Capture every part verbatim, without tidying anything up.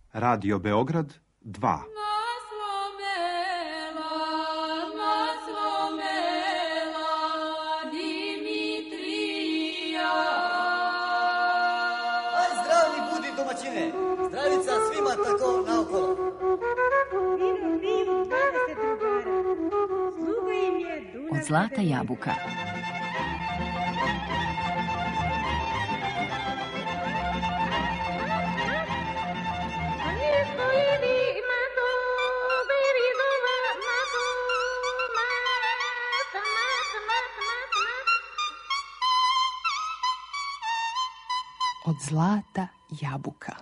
Radio Beograd dva. Zdravica svima tako naokolo. Od zlata jabuka. Od zlata jabuka.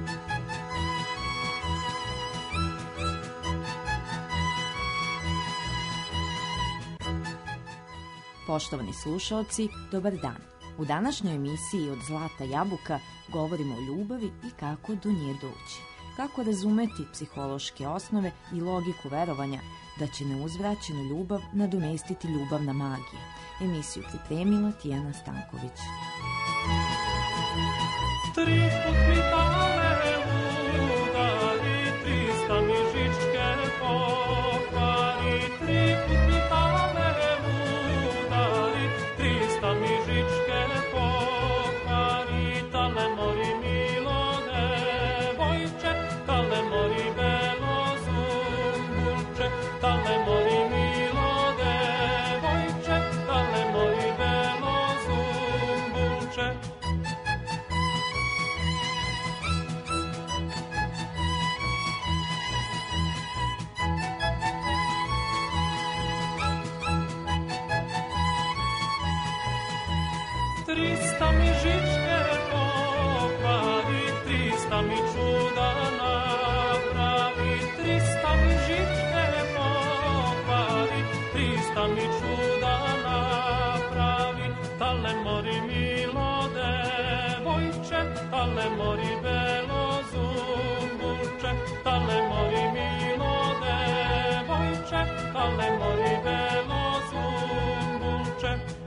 Poštovani slušaoci, dobar dan. U današnjoj emisiji Od zlata jabuka govorimo o ljubavi i kako do nje doći. Kako razumeti psihološke osnove i logiku verovanja da će neuzvraćenu ljubav nadomestiti ljubavna magija. Emisiju pripremila Tijana Stanković. Tri put mi dale udari, trista mi žičke pokvari. Tri put mi dale udari, trista mi žičke pokvari. Tale mori milo devojče, tale mori belo zumbulče. Tale mori milo devojče, tale mori belo zumbulče. Trista mi žičke pokvari, trista mi čuda napravi. Trista mi žičke pokvari, trista mi čuda napravi. Tale mori milo devojče, tale mori belo zumbulče. Tale mori milo devojče, tale mori belo zumbulče.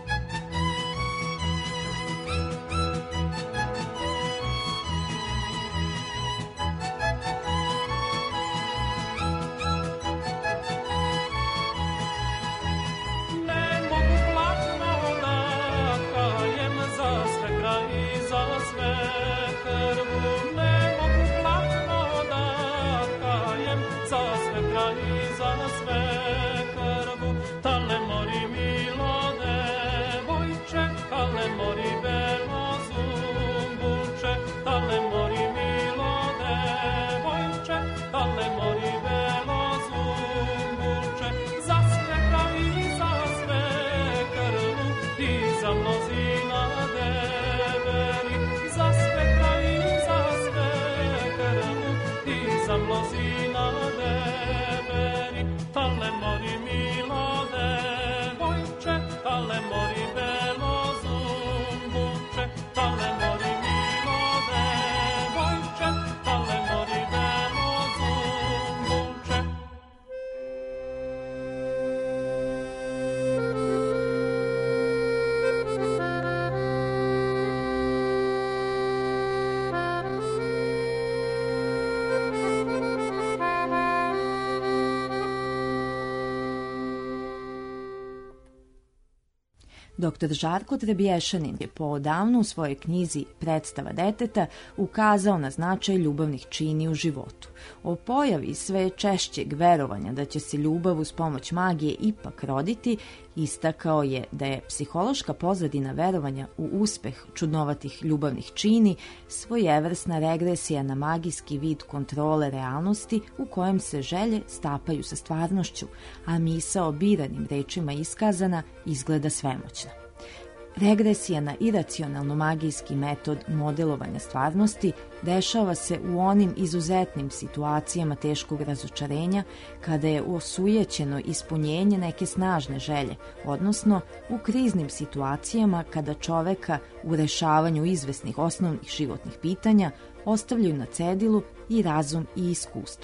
Doktor Žarko Trebješanin je poodavno u svojoj knjizi Predstava deteta ukazao na značaj ljubavnih čini u životu. O pojavi sve češćeg verovanja da će se ljubav uz pomoć magije ipak roditi, istakao je da je psihološka pozadina verovanja u uspeh čudnovatih ljubavnih čini svojevrsna regresija na magijski vid kontrole realnosti u kojem se želje stapaju sa stvarnošću, a misao biranim rečima iskazana izgleda svemoćna. Regresija na iracionalno-magijski metod modelovanja stvarnosti dešava se u onim izuzetnim situacijama teškog razočarenja kada je osujećeno ispunjenje neke snažne želje, odnosno u kriznim situacijama kada čoveka u rešavanju izvesnih osnovnih životnih pitanja ostavljaju na cedilu i razum i iskustvo.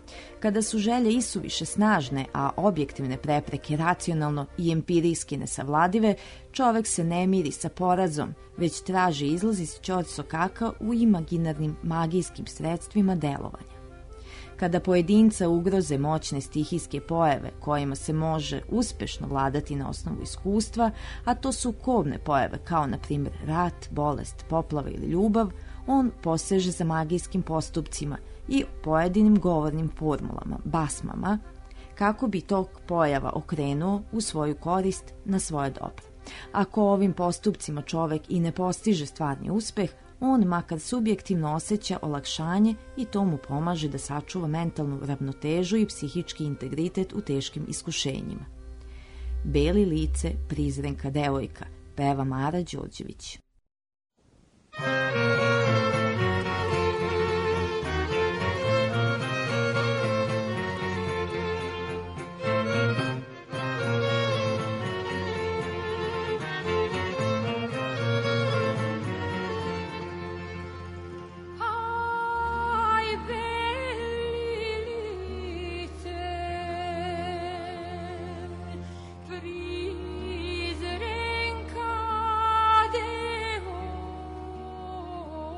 Kada su želje isuviše snažne, a objektivne prepreke racionalno i empirijski nesavladive, čovek se ne miri sa porazom, već traži izlaz iz ćorsokaka u imaginarnim magijskim sredstvima delovanja. Kada pojedinca ugroze moćne stihijske pojave kojima se može uspešno vladati na osnovu iskustva, a to su kobne pojave kao na primjer rat, bolest, poplava ili ljubav, on poseže za magijskim postupcima i pojedinim govornim formulama, basmama, kako bi tog pojava okrenuo u svoju korist na svoje dobro. Ako ovim postupcima čovek i ne postiže stvarni uspeh, on makar subjektivno osjeća olakšanje i to mu pomaže da sačuva mentalnu ravnotežu i psihički integritet u teškim iskušenjima. Beli lice, prizrenka devojka, peva Mara Đorđević. Prizrenka devojka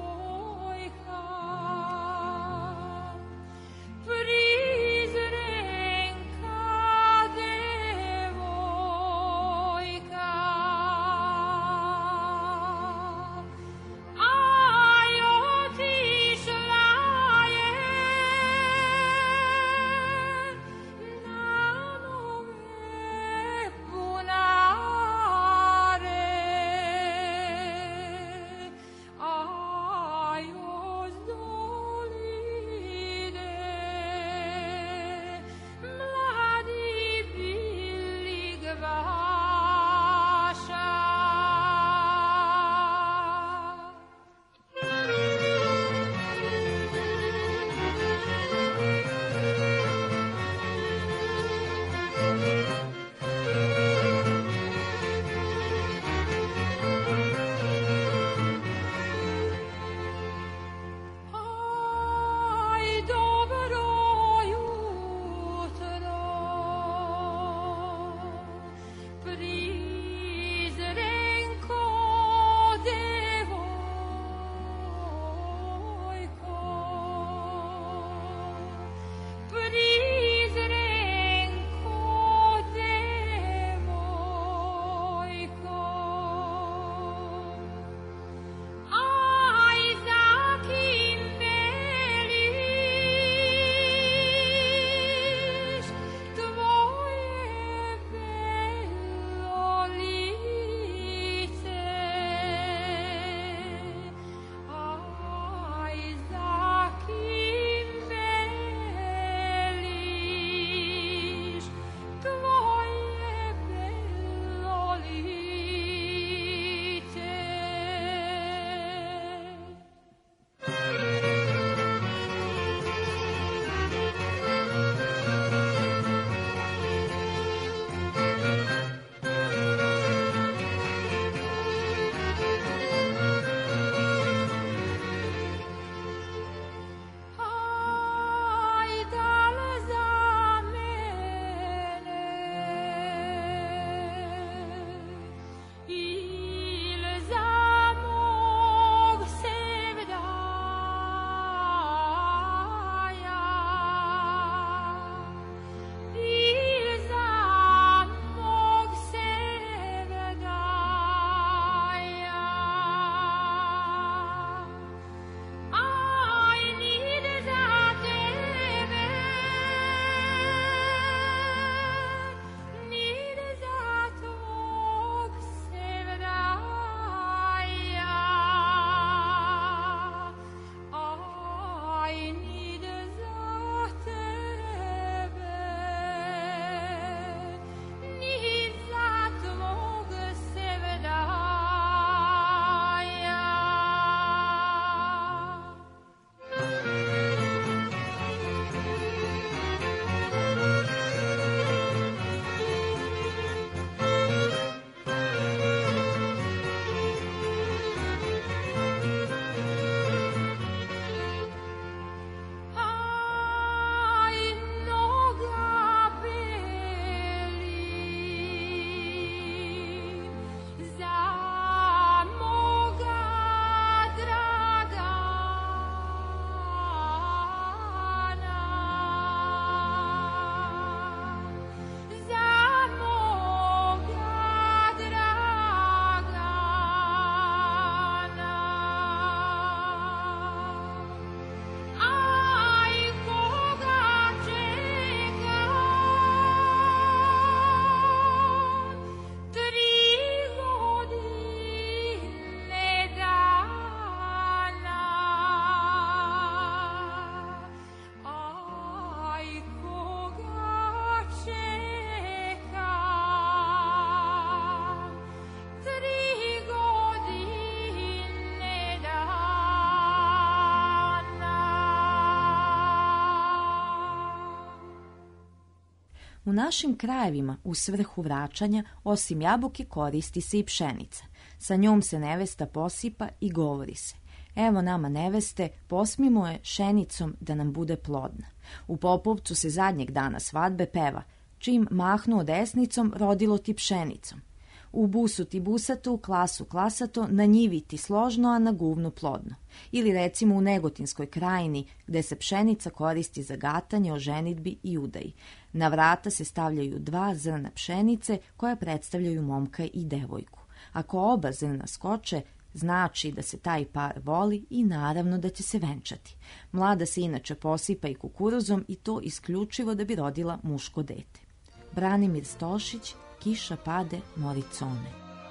U našim krajevima u svrhu vraćanja osim jabuke koristi se i pšenica. Sa njom se nevesta posipa i govori se: evo nama neveste, posmimo je šenicom da nam bude plodna. U Popovcu se zadnjeg dana svadbe peva: čim mahnuo desnicom, rodilo ti pšenicom. U busu ti busato, u klasu klasato, na njivi ti složno, a na guvnu plodno. Ili recimo u Negotinskoj krajini, gde se pšenica koristi za gatanje o ženidbi i udaji. Na vrata se stavljaju dva zrna pšenice koja predstavljaju momka i devojku. Ako oba zrna skoče, znači da se taj par voli i naravno da će se venčati. Mlada se inače posipa i kukuruzom i to isključivo da bi rodila muško dete. Branimir Stošić, Kiša pade, Moricone.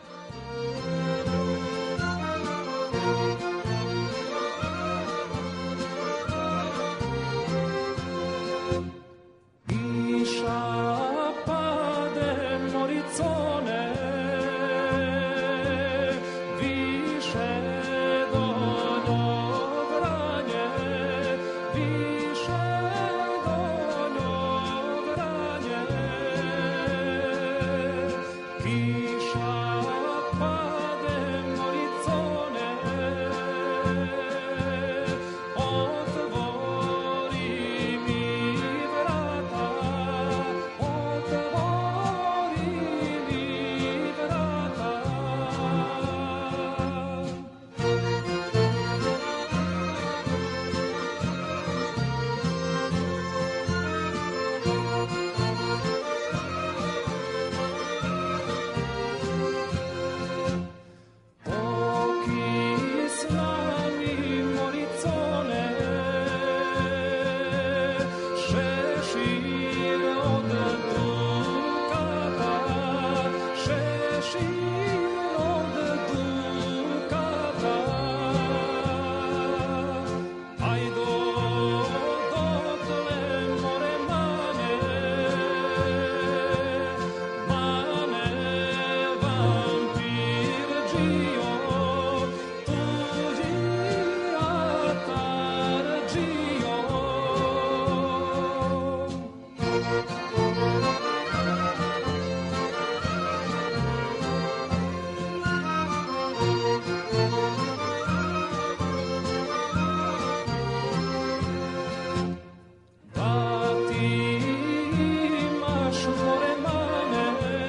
Kiša pade, Moricone, više donjo vranje, više donjo vranje. Kiša pade, Moricone, otvori mi vrata, otvori mi vrata. Oki slani, Moricone, šešir od dukata, šešir od dukata. Ajdo dotle, more mane, mane vampir džio, tuđi atar džio. Da ti imaš, more mane,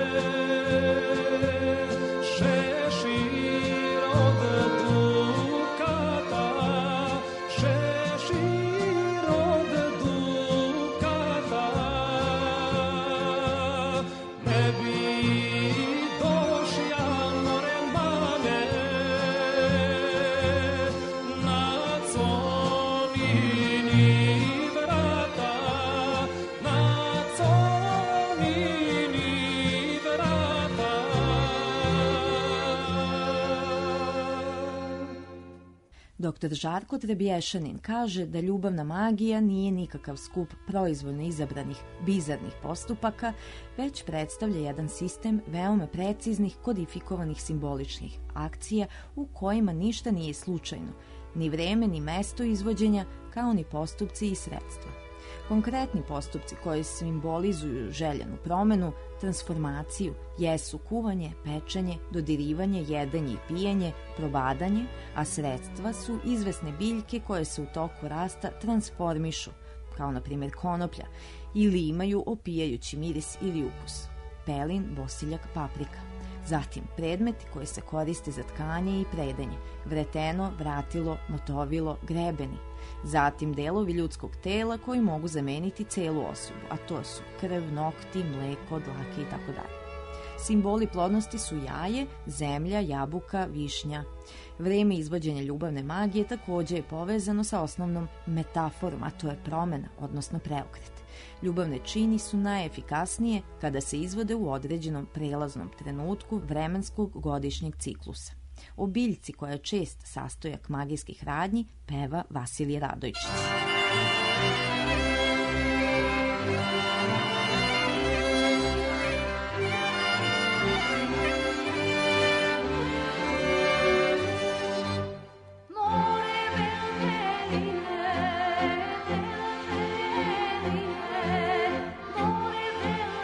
šešir od dukata, šešir od dukata. Ne bi došja, more mane, na conini vrata, na conini vrata. Doktor Žarko Trebješanin kaže da ljubavna magija nije nikakav skup proizvoljno izabranih bizarnih postupaka, već predstavlja jedan sistem veoma preciznih kodifikovanih simboličnih akcija u kojima ništa nije slučajno, ni vreme ni mesto izvođenja, kao ni postupci i sredstva. Konkretni postupci koji simbolizuju željenu promenu, transformaciju, jesu kuvanje, pečenje, dodirivanje, jedenje i pijenje, probadanje, a sredstva su izvesne biljke koje se u toku rasta transformišu, kao na primjer konoplja, ili imaju opijajući miris ili ukus. Pelin, bosiljak, paprika. Zatim predmeti koji se koriste za tkanje i predenje, vreteno, vratilo, motovilo, grebeni. Zatim delovi ljudskog tela koji mogu zameniti celu osobu, a to su krv, nokti, mleko, dlake i tako dalje. Simboli plodnosti su jaje, zemlja, jabuka, višnja. Vreme izvođenja ljubavne magije također je povezano sa osnovnom metaforom, a to je promena, odnosno preokret. Ljubavne čini su najefikasnije kada se izvode u određenom prelaznom trenutku vremenskog godišnjeg ciklusa. O biljci koja je čest sastojak magijskih radnji peva Vasilije Radojčić. More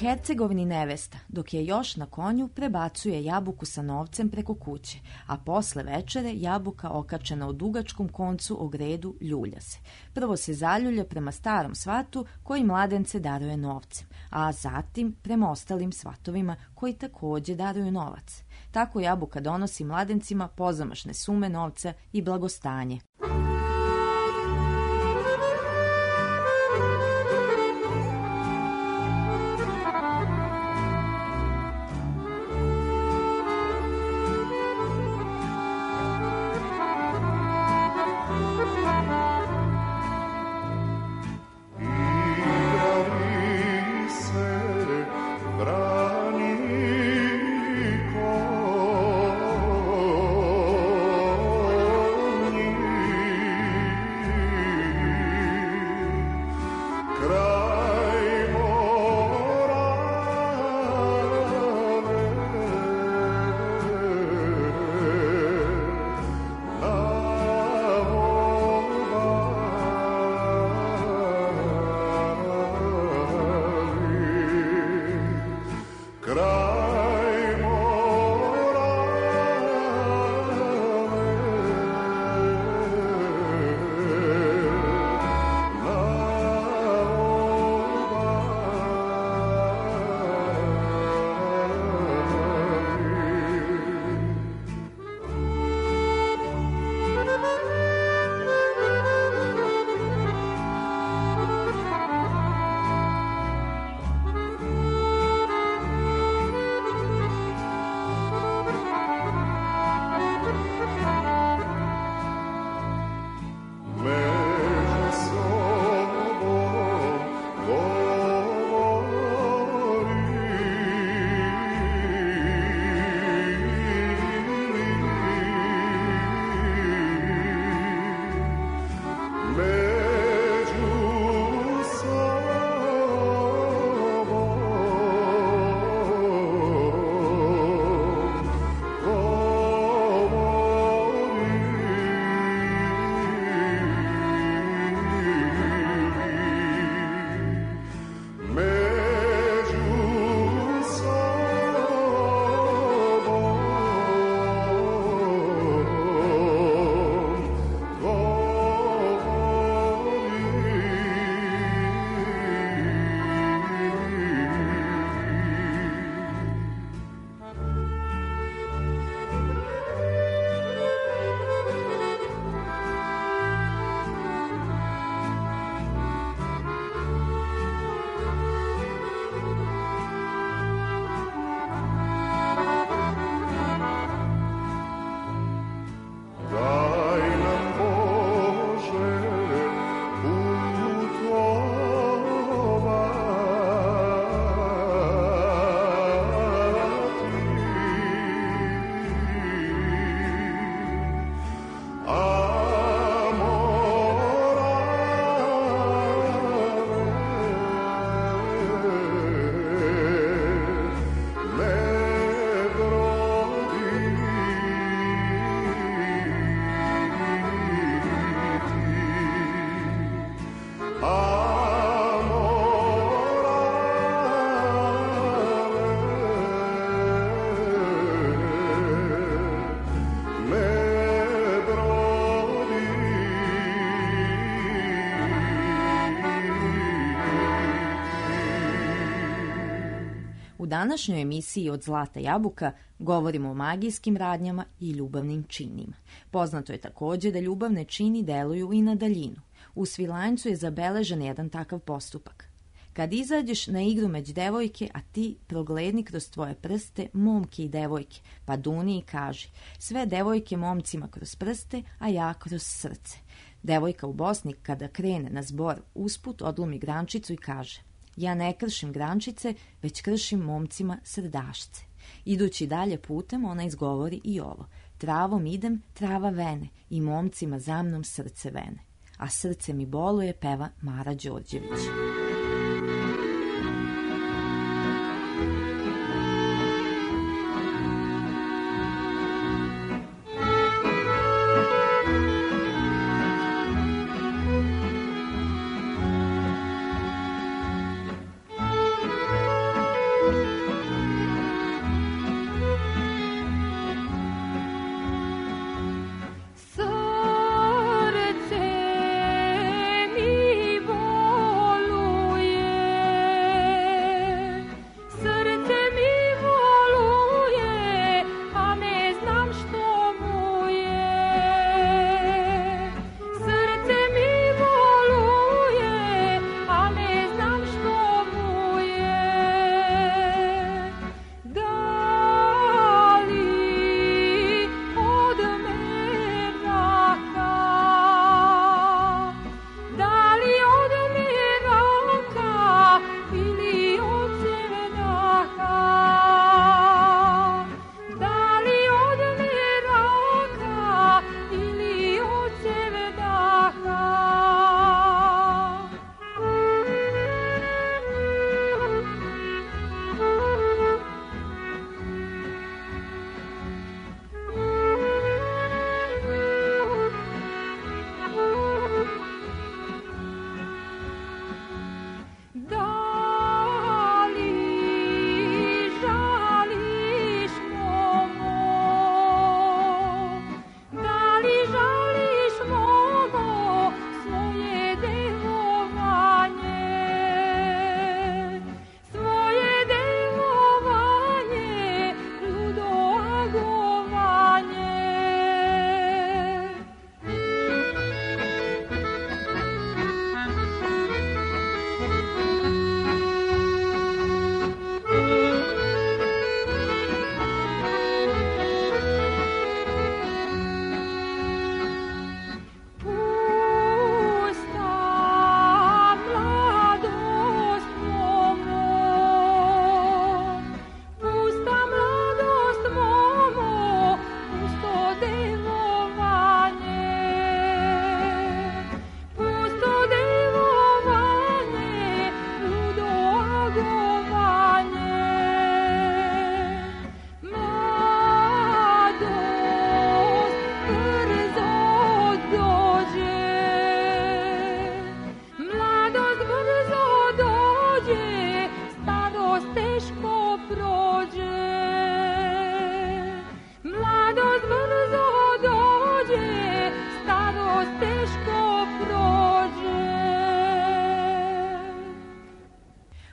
Hercegovini nevesta, dok je još na konju, prebacuje jabuku sa novcem preko kuće, a posle večere jabuka okačena u dugačkom koncu o gredu ljulja se. Prvo se zaljulja prema starom svatu koji mladence daruje novcem, a zatim prema ostalim svatovima koji također daruju novac. Tako jabuka donosi mladencima pozamašne sume novca i blagostanje. U današnjoj emisiji Od zlata jabuka govorimo o magijskim radnjama i ljubavnim činima. Poznato je također da ljubavne čini deluju i na daljinu. U Svilajncu je zabeležen jedan takav postupak. Kad izađeš na igru među devojke, a ti progledni kroz tvoje prste momke i devojke, pa duni i kaži: sve devojke momcima kroz prste, a ja kroz srce. Devojka u Bosni kada krene na zbor usput odlomi grančicu i kaže: ja ne kršim grančice, već kršim momcima srdašce. Idući dalje putem, ona izgovori i ovo: travom idem, trava vene, i momcima za mnom srce vene. A srce mi boluje, peva Mara Đorđević.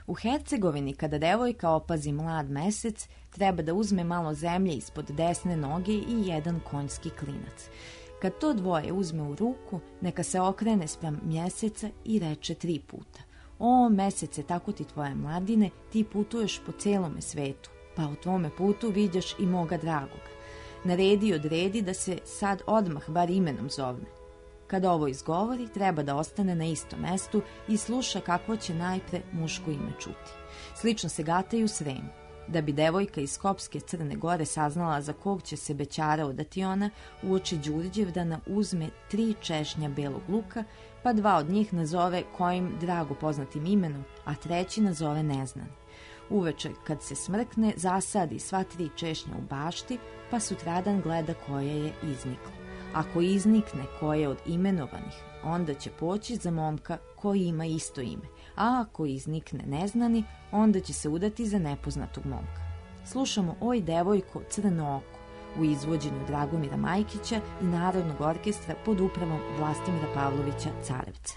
U Hercegovini, kada devojka opazi mlad mesec, treba da uzme malo zemlje ispod desne noge i jedan konjski klinac. Kad to dvoje uzme u ruku, neka se okrene spram mjeseca i reče tri puta: o, mesece, tako ti tvoje mladine, ti putuješ po celome svetu, pa u tvome putu viđaš i moga dragoga. Naredi i odredi da se sad odmah bar imenom zovne. Kad ovo izgovori, treba da ostane na istom mestu i sluša kakvo će najpre muško ime čuti. Slično se gata i u Sremu. Da bi devojka iz Skopske Crne Gore saznala za kog će se bećara odati ona, uoči Đurđevdana uzme tri češnja belog luka, pa dva od njih nazove kojim drago poznatim imenom, a treći nazove neznani. Uveče, kad se smrkne, zasadi sva tri češnja u bašti, pa sutradan gleda koje je izniklo. Ako iznikne koje od imenovanih, onda će poći za momka koji ima isto ime, a ako iznikne neznani, onda će se udati za nepoznatog momka. Slušamo Oj devojko, crno oko u izvođenju Dragomira Majkića i Narodnog orkestra pod upravom Vlastimira Pavlovića Carevca.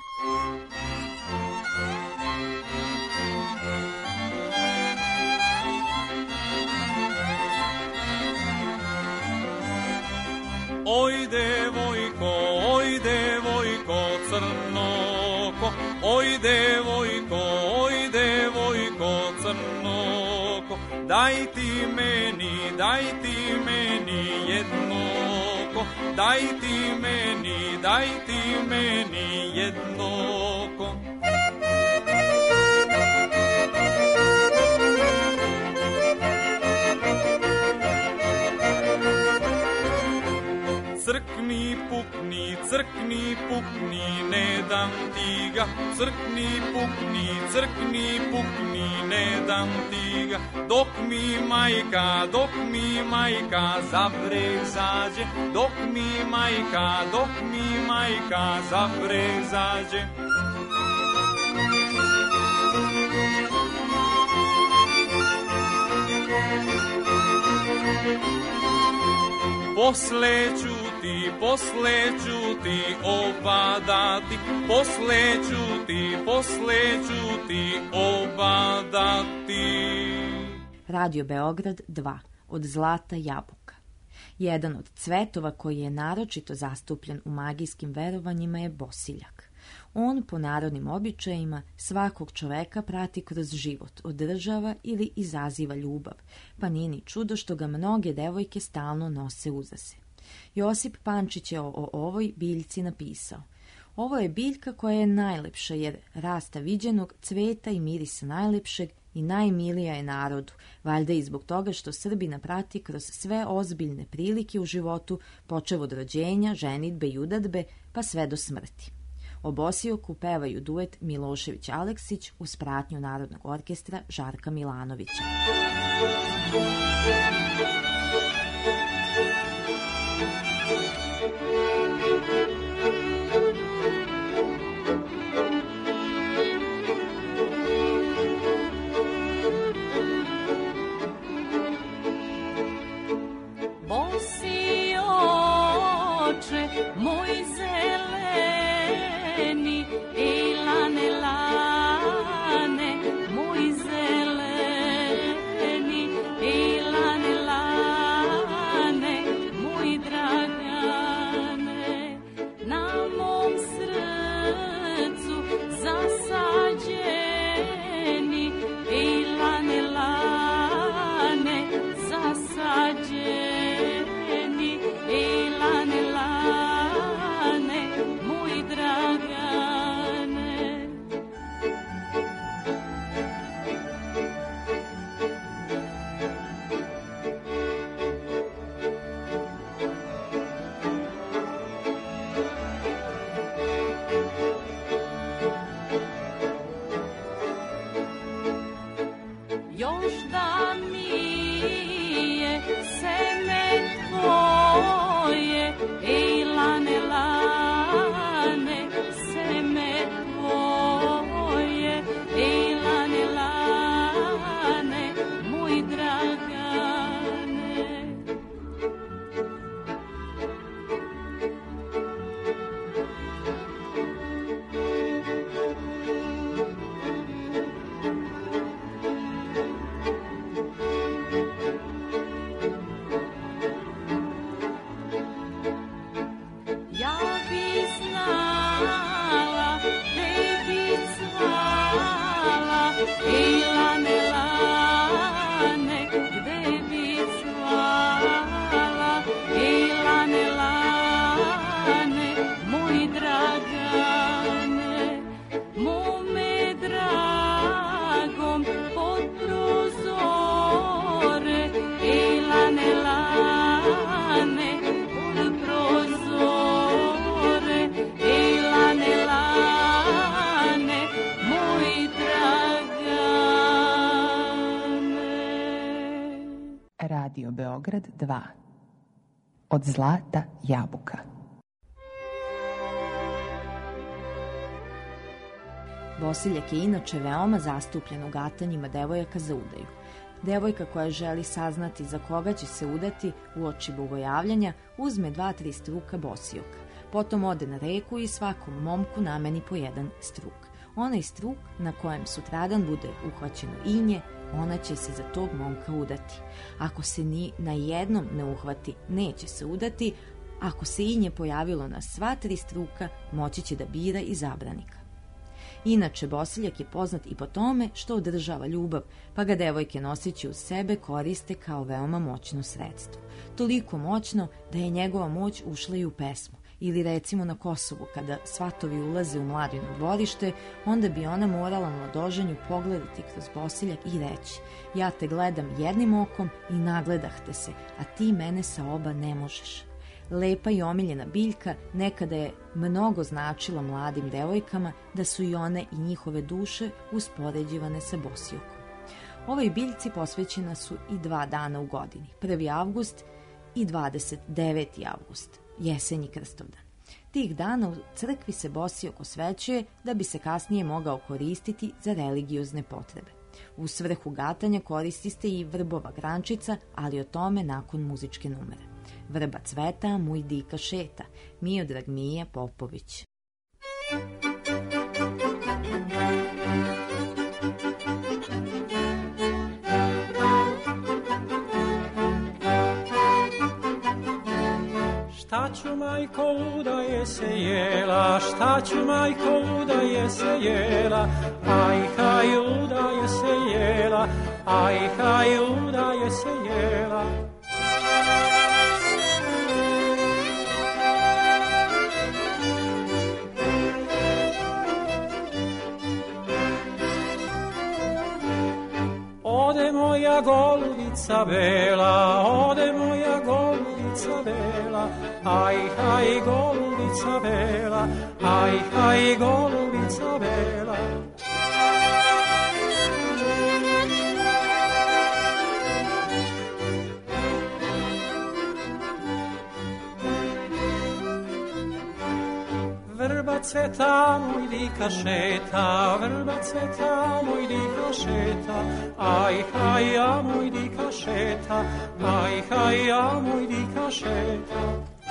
Oj devojko, oj devojko crnoko, oj devojko, oj devojko crnoko, daj ti meni, daj ti meni jednoko, daj ti meni, daj ti meni jednoko. Crkni, pukni, crkni, pukni, ne dam ti ga. Crkni, pukni, crkni, pukni, ne dam ti ga. Dok mi majka, dok mi majka zavre zađe. Dok mi majka, dok mi majka zavre zađe. Posle ću ti, posle ću ti obadati, posle ću ti, posle ću ti obadati. Radio Beograd dva, od Zlata jabuka. Jedan od cvetova koji je naročito zastupljen u magijskim verovanjima je bosiljak. On po narodnim običajima svakog čoveka prati kroz život, održava ili izaziva ljubav, pa nije ni čudo što ga mnoge devojke stalno nose uza se. Josip Pančić je o, o ovoj biljci napisao: ovo je biljka koja je najlepša jer rasta viđenog, cveta i mirisa najlepšeg i najmilija je narodu, valjda i zbog toga što Srbina prati kroz sve ozbiljne prilike u životu, počev od rođenja, ženidbe i udadbe, pa sve do smrti. O bosijoku pevaju duet Milošević Aleksić uz pratnju Narodnog orkestra Žarka Milanovića. Bosi oče, moj zeleni, ej lane, lane, moj zeleni, ej lane, lane, moj dragane, na mom srcu zasađeni, ej lane, lane, zasađeni. Ej, lane, lane, Beograd dva. Od zlata jabuka. Bosiljak je inače veoma zastupljen u gatanjima devojaka za udaju. Devojka koja želi saznati za koga će se udati uoči bogojavljanja uzme dva, tri struka bosijoka. Potom ode na reku i svakom momku nameni po jedan struk. Onaj struk na kojem sutradan bude uhvaćeno inje, ona će se za tog momka udati. Ako se ni na jednom ne uhvati, neće se udati. Ako se inje pojavilo na sva tri struka, moći će da bira izabranika. Inače, bosiljak je poznat i po tome što održava ljubav, pa ga devojke noseći uz sebe koriste kao veoma moćno sredstvo. Toliko moćno da je njegova moć ušla i u pesmu. Ili recimo na Kosovu, kada svatovi ulaze u Mladino dvorište, onda bi ona morala na doženju pogledati kroz bosiljak i reći: ja te gledam jednim okom i nagledah te se, a ti mene sa oba ne možeš. Lepa i omiljena biljka nekada je mnogo značila mladim devojkama, da su i one i njihove duše uspoređivane sa bosijokom. Ovoj biljci posvećena su i dva dana u godini, prvi avgust i dvadeset deveti avgust, jesenji Krstovdan. Tih dana u crkvi se bosijok osvećuje da bi se kasnije mogao koristiti za religiozne potrebe. U svrhu gatanja koristi se i vrbova grančica, ali o tome nakon muzičke numere. Vrba cveta, muj dika šeta. Miodrag Mija Popović. Šta ću majko da je se jela, šta ću majko da je se jela, aj haju da je se jela, aj haju da je se jela. Ode moja golubica bela, ode moja golubica bela, aj, aj, golubica bela, aj, aj, golubica bela. Vrba cveta, moj dika šeta, vrba cveta, moj dika šeta, aj, aj, ja, moj dika šeta, aj, aj, ja, moj dika šeta.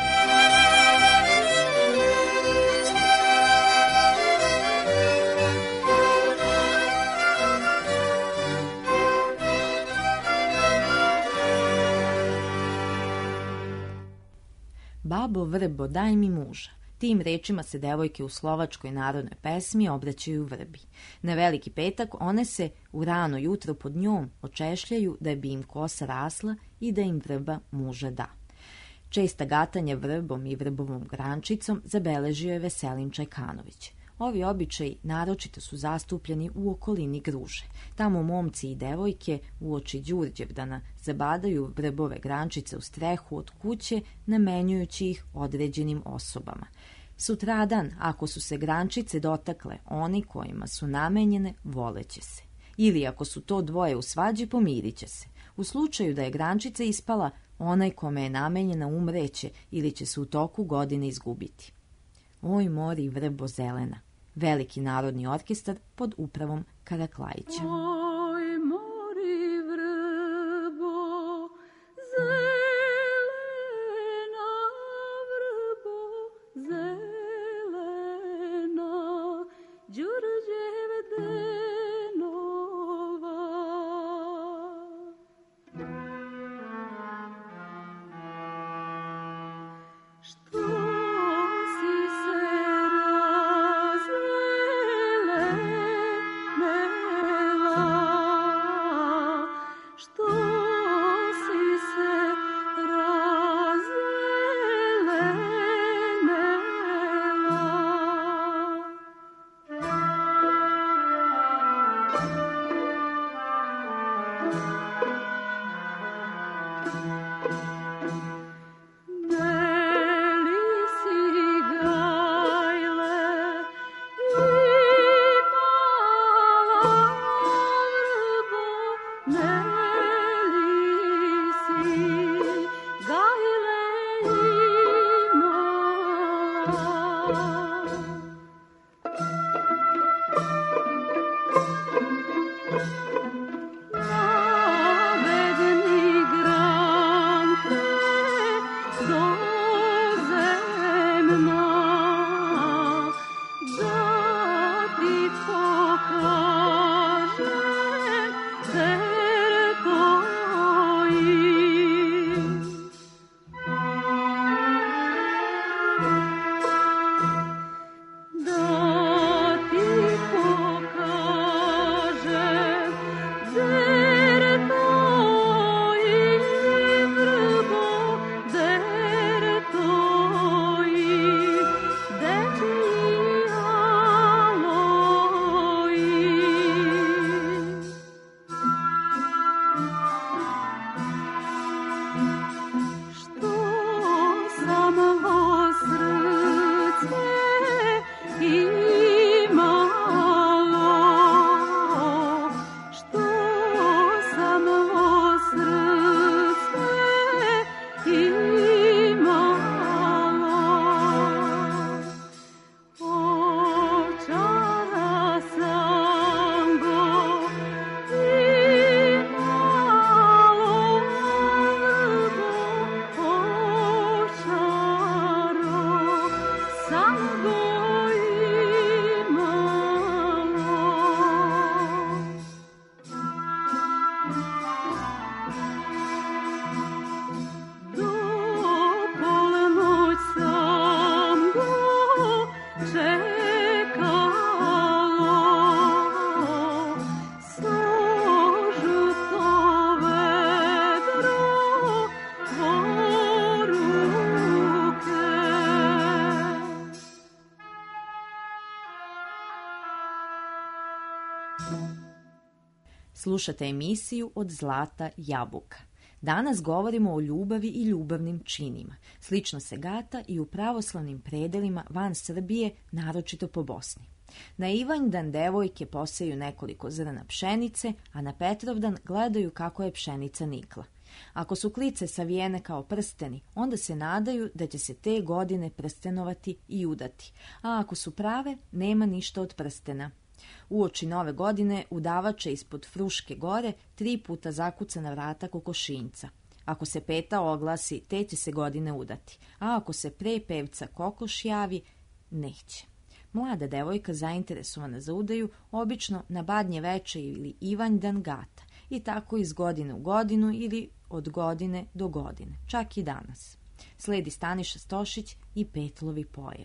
Babo vrbo, daj mi muža. Tim rečima se devojke u slovačkoj narodnoj pesmi obraćaju vrbi. Na Veliki petak one se u rano jutro pod njom očešljaju da bi im kosa rasla i da im vrba muža da. Česta gatanja vrbom i vrbovom grančicom zabeležio je Veselin Čajkanović. Ovi običaji naročito su zastupljeni u okolini Gruže. Tamo momci i devojke uoči Đurđevdana zabadaju vrbove grančice u strehu od kuće, namenjujući ih određenim osobama. Sutradan, ako su se grančice dotakle oni kojima su namenjene, voleće se. Ili ako su to dvoje u svađi, pomirit će se. U slučaju da je grančica ispala, onaj kome je namenjena umreće ili će se u toku godine izgubiti. Oj mori vrbo zelena, veliki narodni orkestar pod upravom Karaklajića. Oj mori vrbo zelena, vrbo zelena, Đurđevdenova. Što Beli Slušate emisiju Od zlata jabuka. Danas govorimo o ljubavi i ljubavnim činima. Slično se gata i u pravoslavnim predelima van Srbije, naročito po Bosni. Na Ivanjdan devojke poseju nekoliko zrna pšenice, a na Petrovdan gledaju kako je pšenica nikla. Ako su klice savijene kao prsteni, onda se nadaju da će se te godine prstenovati i udati, a ako su prave, nema ništa od prstena. Uoči nove godine udavače ispod Fruške gore tri puta zakuca na vrata kokošinjca. Ako se peta oglasi, te će se godine udati, a ako se pre pevca kokoš javi, neće. Mlada devojka zainteresovana za udaju obično na Badnje veče ili Ivanjdan gata i tako iz godine u godinu ili od godine do godine, čak i danas. Sledi Staniša Stošić i Petlovi pojev.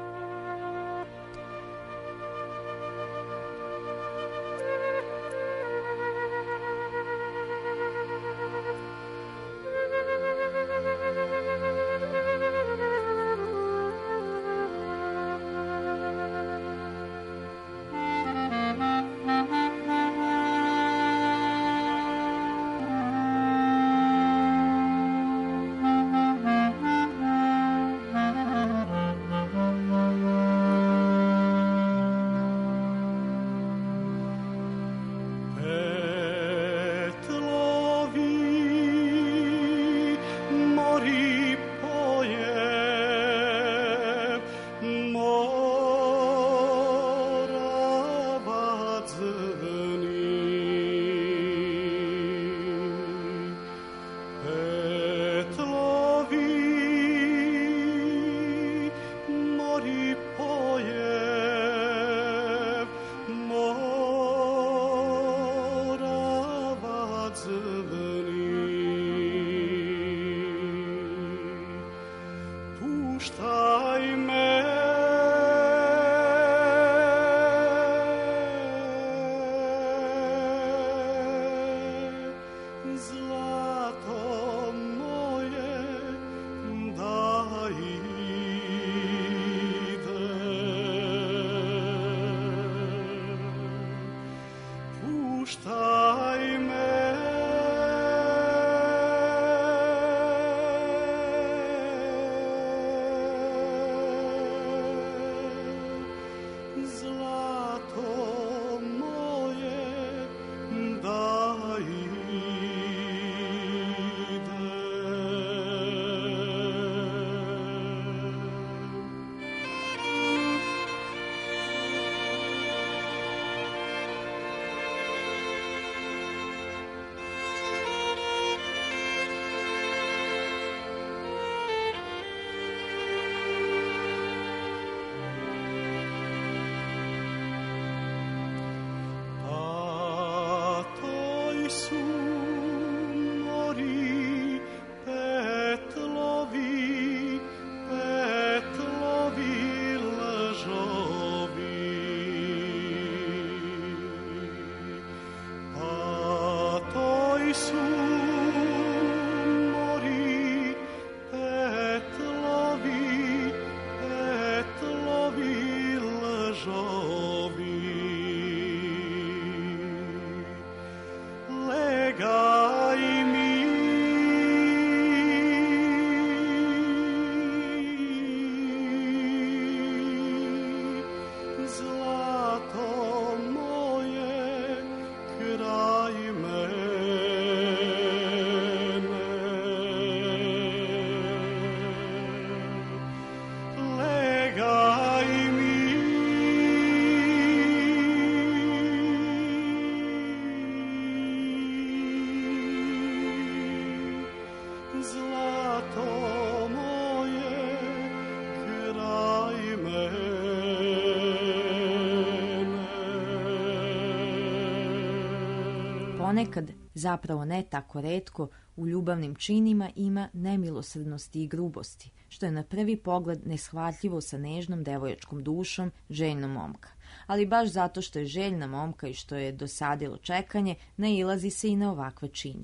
Ponekad, zapravo ne tako retko, u ljubavnim činima ima nemilosrdnosti i grubosti, što je na prvi pogled neshvatljivo sa nežnom devojačkom dušom željnom momka. Ali baš zato što je željna momka i što je dosadilo čekanje, nailazi se i na ovakve čini.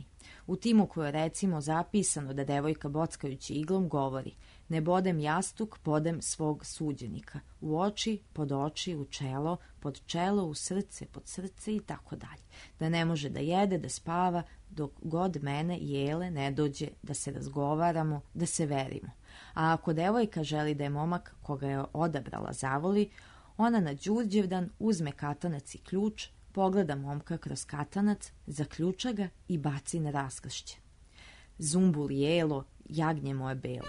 U timu koje je recimo zapisano da devojka bockajući iglom govori: ne bodem jastuk, bodem svog suđenika, u oči, pod oči, u čelo, pod čelo, u srce, pod srce i tako dalje. Da ne može da jede, da spava, dok god mene jele ne dođe da se razgovaramo, da se verimo. A ako devojka želi da je momak koga je odabrala zavoli, ona na Đurđevdan uzme katanac i ključ, pogleda momka kroz katanac, zaključa ga i baci na raskršće. Zumbul jelo, jagnje moje belo.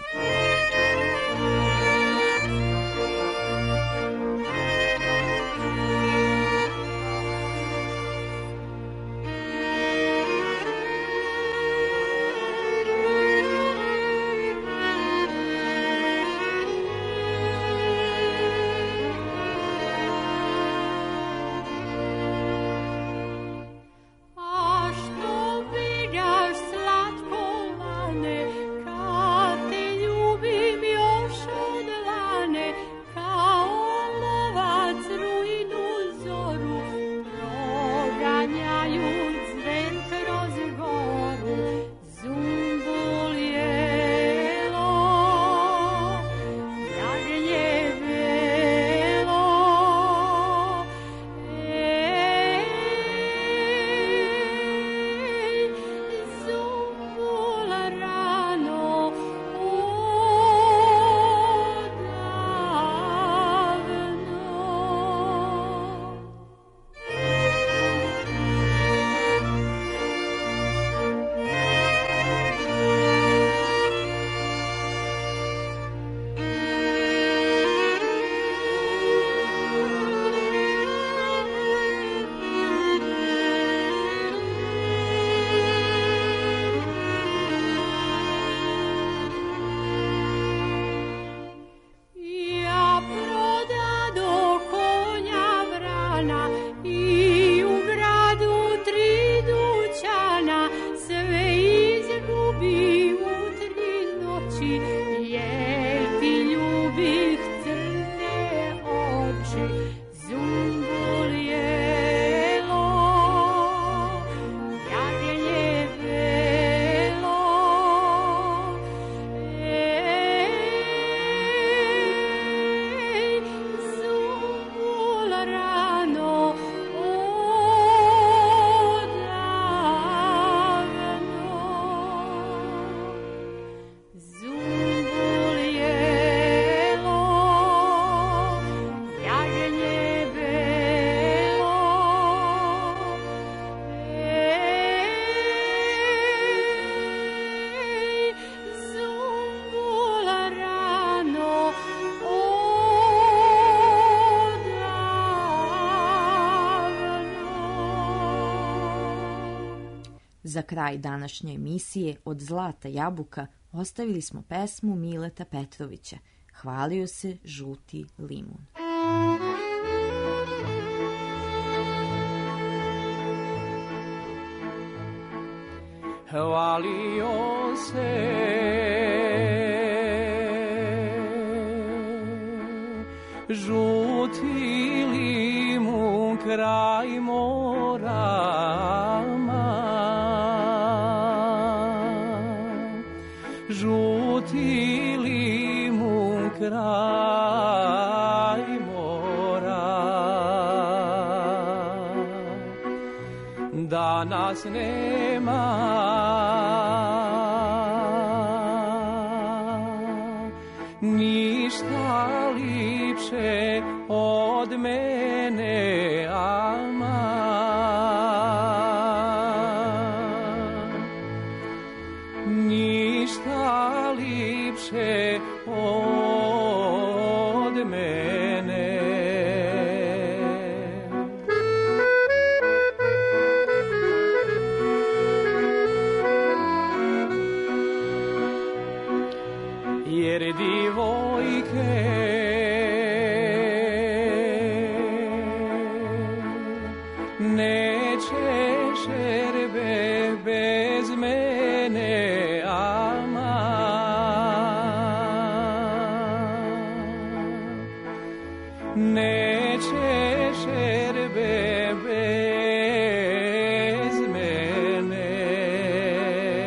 Za kraj današnje emisije Od zlata jabuka ostavili smo pesmu Mileta Petrovića Hvalio se žuti limun. Hvalio se žuti limun kraj morama, žuti limun kraj mora. Danas nema ništa lipše od mene, ama ništa lipše od mene. Jer divojke neće šerbe bez mene, ama neće šerbe bez mene.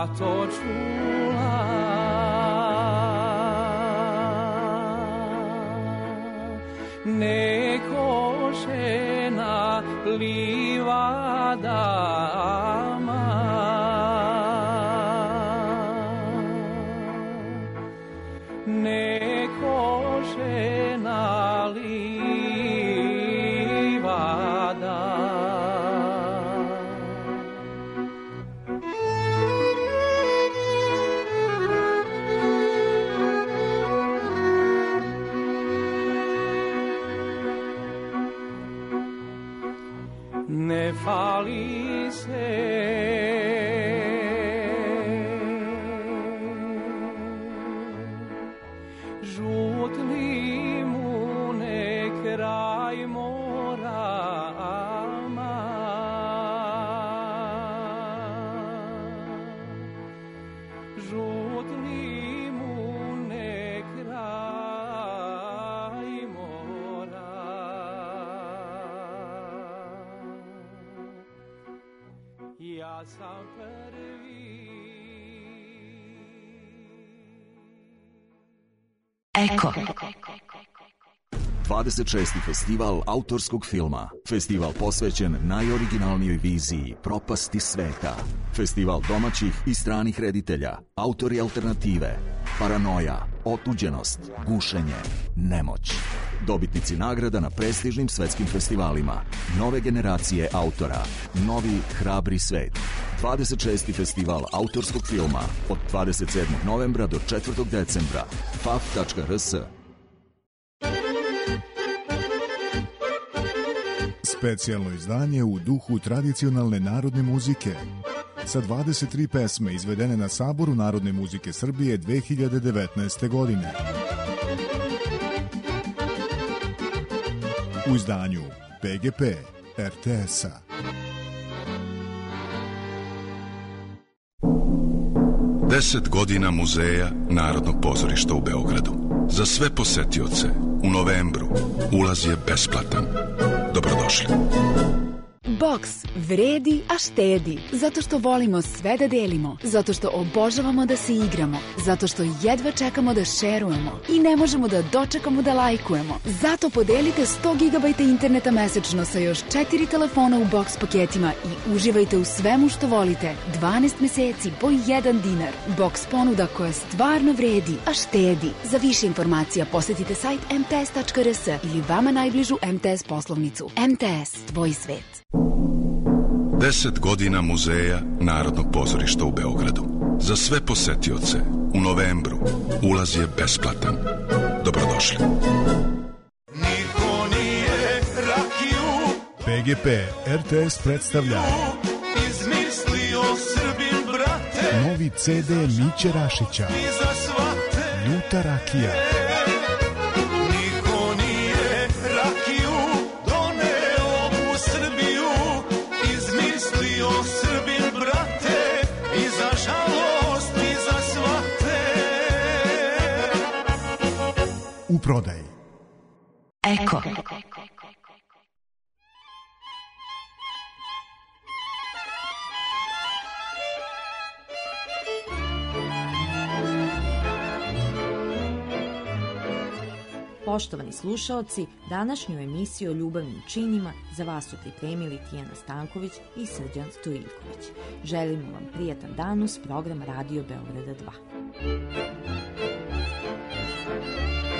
ja to čula. Neko žena livadama, neko žena livada. Ne fali se žut limune kraj morama, žut limune kraj mora. Ja sam prvi. Eko. dvadeset šesti festival autorskog filma. Festival posvećen najoriginalnijoj viziji propasti sveta. Festival domaćih i stranih reditelja, autori alternative, paranoja, otuđenost, gušenje, nemoć. Dobitnici nagrada na prestižnim svetskim festivalima. Nove generacije autora. Novi hrabri svet. dvadeset šesti festival autorskog filma od dvadeset sedmog novembra do četvrtog decembra. f a f tačka r s. Specijalno izdanje u duhu tradicionalne narodne muzike sa dvadeset tri pesme izvedene na Saboru Narodne muzike Srbije dve hiljade devetnaeste. godine. U izdanju P G P R T S-a. Deset godina Muzeja Narodnog pozorišta u Beogradu. Za sve posetioce u novembru ulaz je besplatan. Dobrodošli. Boks vredi, a štedi. Zato što volimo sve da delimo. Zato što obožavamo da se igramo. Zato što jedva čekamo da šerujemo. I ne možemo da dočekamo da lajkujemo. Zato podelite sto gigabajta interneta mesečno sa još četiri telefona u boks paketima i uživajte u svemu što volite. dvanaest meseci po jedan dinar. Boks ponuda koja stvarno vredi, a štedi. Za više informacija posetite sajt m t s tačka r s ili vama najbližu M T S poslovnicu. M T S, tvoj svet. Deset godina Muzeja Narodnog pozorišta u Beogradu. Za sve posetioce u novembru ulaz je besplatan. Dobrodošli. Niko nije rakiju P G P R T S predstavlja izmislio Srbin, brate. novi C D Miće Rašića, Ljuta rakija. Niko nije rakiju doneo u Srbiju, izmislio Srbin, brate, i za žalost i za svate. U prodaji. Eko. Poštovani slušaoci, današnju emisiju o ljubavnim činima za vas su pripremili Tijana Stanković i Srđan Stojiljković. Želimo vam prijatan dan uz program Radio Beograda dva.